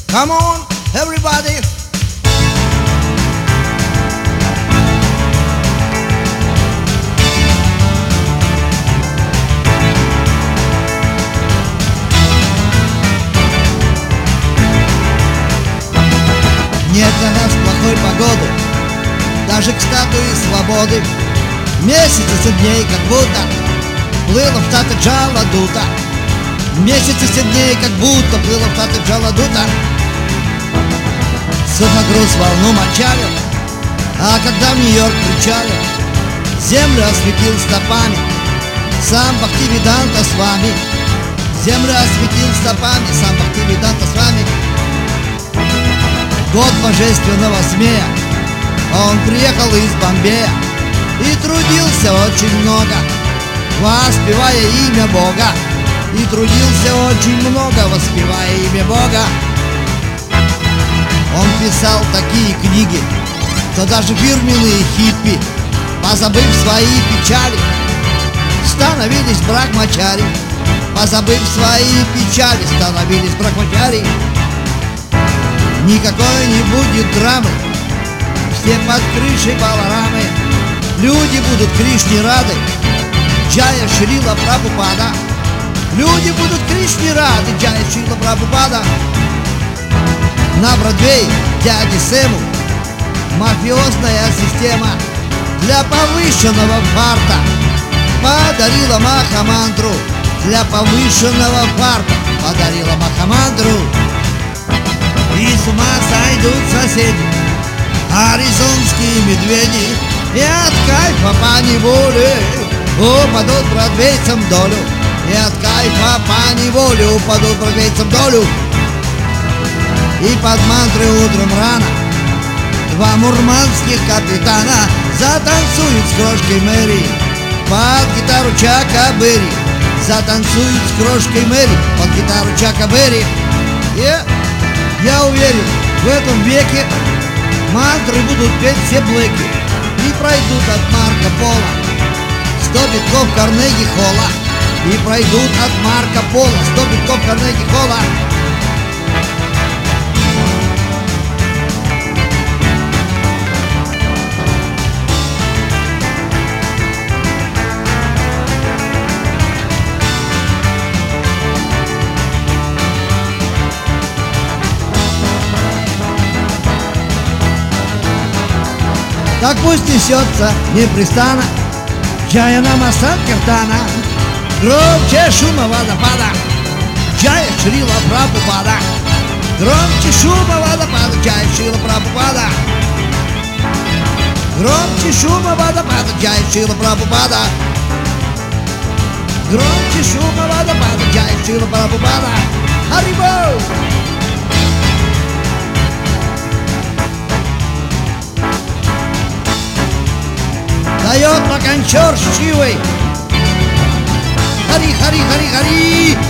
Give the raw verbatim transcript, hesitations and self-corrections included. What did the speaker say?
Come on, everybody! Нет для нас плохой погоды, даже к статуе свободы. Месяцы дней как будто плыло в Штаты Джаладута. Месяцы дней как будто плыло в Штаты Джаладута. Судногруз волну мочалил, а когда в Нью-Йорк причалил, землю осветил стопами сам Бхактивиданта с вами. Землю осветил стопами сам Бхактивиданта с вами. Год божественного змея, он приехал из Бомбея и трудился очень много, воспевая имя Бога. И трудился очень много, воспевая имя Бога. Он писал такие книги, что даже фирменные хиппи, позабыв свои печали, становились брахмачари. Позабыв свои печали, становились брахмачари. Никакой не будет драмы, все под крышей Баларамы. Люди будут Кришне рады, Джая Шрила Прабхупада. Люди будут Кришне рады, Джая Шрила Прабхупада. На Бродвее дяде Сэму мафиозная система для повышенного фарта подарила Махамантру. Для повышенного фарта подарила Махамантру. И с ума сойдут соседи, аризонские медведи, и от кайфа поневоле упадут бродвейцам долю. И от кайфа поневоле упадут бродвейцам долю. И под мантры утром рано два мурманских капитана затанцуют с крошкой Мэри под гитару Чака Берри. Затанцуют с крошкой Мэри под гитару Чака Берри. И я уверен, в этом веке мантры будут петь все блэки и пройдут от Марко Поло сто битков Карнеги Холла. И пройдут от Марко Поло сто битков Карнеги Холла. Так пусть несется непрестанно Джая Нама Санкиртана, громче шума водопада Джая Шрила Прабхупада. Громче шума водопада Джая Шрила Прабхупада. Громче шума водопада Джая Шрила Прабхупада. Громче шума водопада Джая Шрила Прабхупада. Харибол! Дает Маканчор с Шивой. Хари, хари, хари, хари.